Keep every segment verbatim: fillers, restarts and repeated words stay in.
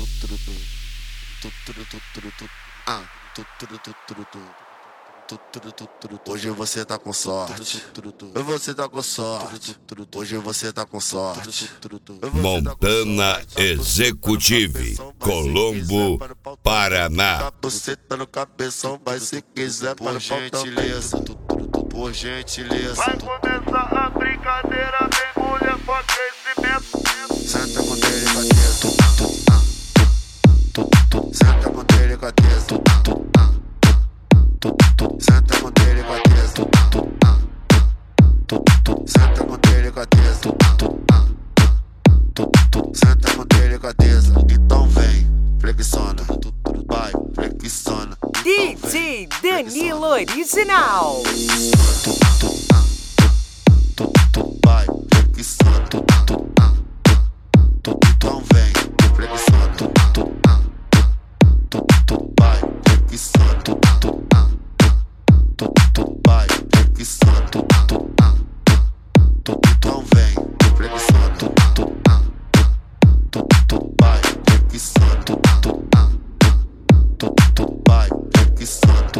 Hoje você tá com sorte. Você tá com sorte. Hoje você tá com sorte. Montana Executive, Colombo, Paraná. Você tá no cabeção, mas se quiser, por gentileza, por gentileza. Vai começar a brincadeira, vem mulher com aquecimento. Senta com delicadeza. Senta com delicadeza. Senta com delicadeza. Senta com delicadeza. Senta com delicadeza. Então vem, flexiona, vai, flexiona. D J Danilo Original. Vai, flexiona. Então vem, flexiona. Vai, flexiona. Vai, flexiona. Então vem, flexiona. Vai, flexiona. Vai, flexiona.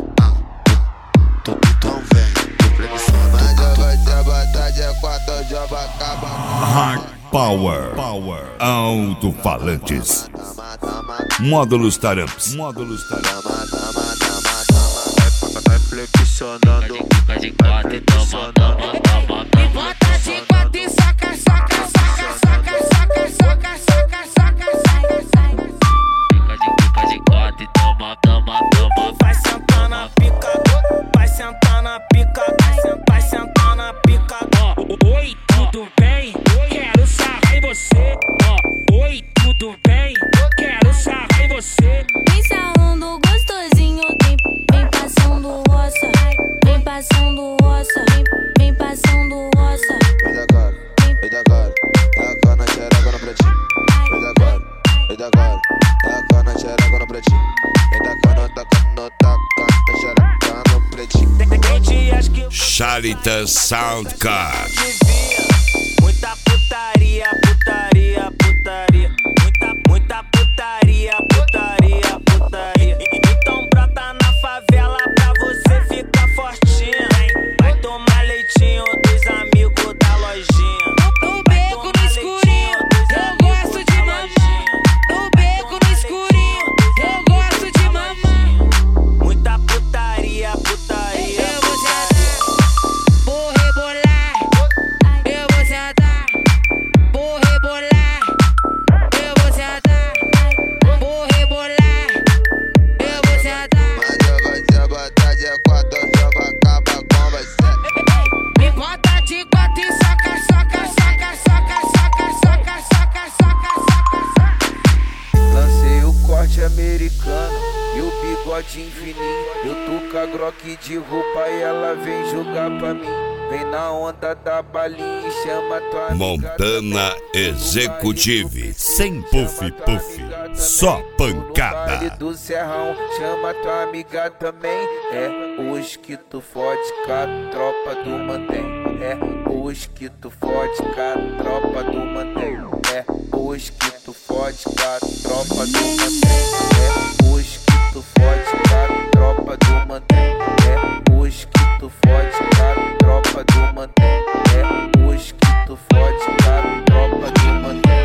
Então vem, flexiona. Vai ter batalha, quatro joba acaba. Hard Power, Power, alto-falantes, módulos taramps, módulos taramps. Vai flexionando, Fica de quatro e toma, toma, toma, Me bota de quatro e saca, saca, saca, saca, saca, saca, saca, saca, saca, saca. Fica de, fica de quatro e toma, toma, toma. Vai sentar na pica, vai sentar na pica, vai sentar na pica. Oi, tudo bem? Quero sarrar em você. Ó, oi, tudo bem? Quero sarrar em você. Vem sarrando gostosinho, vem, vem passando roça, vem passando roça, vem, vem passando roça. Vem da cara, vem da cara, taca na xereca no pretinho. Vem da cara, vem da cara, taca na xereca no pretinho. Vem da cara, taca no taca na xereca no pretinho. Tem dias que Charitas Sound Card. muita putaria, putaria, putaria. Muita, muita putaria, putaria, putaria. Então brota na favela pra você ficar fortinha. Vai tomar leitinho dos amigos da lojinha. No beco no escurinho, eu gosto de mamar. No beco no escurinho, eu gosto de mamar. Muita putaria, putaria. Eu vou sentar, vou rebolar. Eu vou sentar, vou rebolar. Eu vou sentar, vou rebolar. Eu vou sentar. Mas vai ter batalha, quatro joba acaba com você. Me bota de quatro e saca, saca, saca, saca, saca, saca, saca, saca, saca, saca. Lancei o corte americano e o bigode infinito. Eu tô com a Glock de roupa e ela vem jogar pra mim. Vem na onda da balinha e chama tua amiga Montana também. Executive, sem puff puff, só No pancada. baile do Serrão, chama tua amiga também. É hoje que tu fode com a tropa do mantém. É hoje que tu fode com a tropa do mantém. É hoje que tu fode com a tropa do mantém. É hoje que tu fode com a tropa do mantém. É hoje que tu fode com a tropa do mantém. É hoje que tu fode com a tropa do mantém.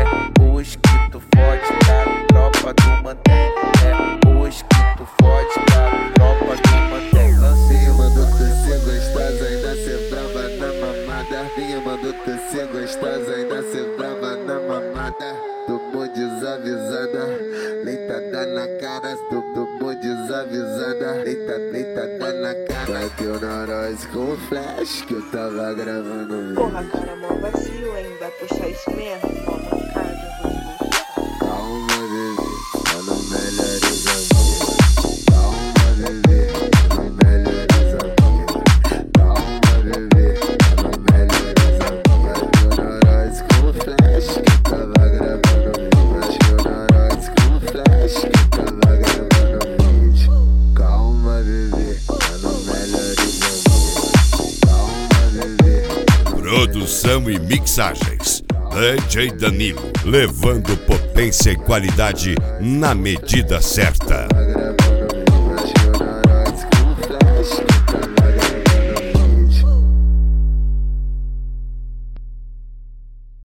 É hoje que tu fode com a tropa do mantém. É hoje que tu fode com a tropa do mantém. Lancei, mandou tu ser gostosa, ainda ser brava na mamada. Vinha, mandou tu ser gostosa, ainda ser brava na mamada. Tomou desavisada, leitada na cara. Tomou desavisada, leita, leitada na cara. Bateu na nós com flash que eu tava gravando um vídeo. Porra, cara, mó vacilo, hein? Vai puxar isso mesmo? Mó mancada, vou puxar. Calma, bebê, tá no melhores amigos. Calma, bebê, tá no melhores amigos. Calma, bebê, tá no melhores amigos. Bateu na nós com flash que eu tava gravando um vídeo. Bateu na nós com flash que eu tava gravando um vídeo. Calma, bebê, tá no melhores amigos. Calma, bebê. Produção e mixagens D J Danilo, levando potência e qualidade na medida certa.